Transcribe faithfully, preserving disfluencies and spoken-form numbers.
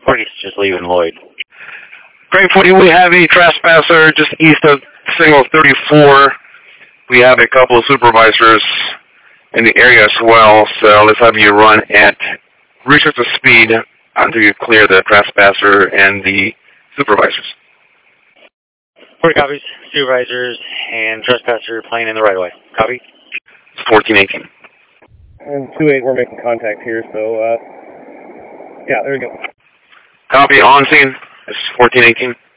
forty, just leaving Lloyd. Grade forty, we have a trespasser just east of signal thirty-four. We have a couple of supervisors in the area as well, so let's have you run at restricted speed until you clear the trespasser and the supervisors. forty copies, supervisors, and trespasser playing in the right of way. Copy? fourteen eighteen. And two eight, we're making contact here, so, uh, yeah, there we go. Copy, on scene. This is fourteen eighteen.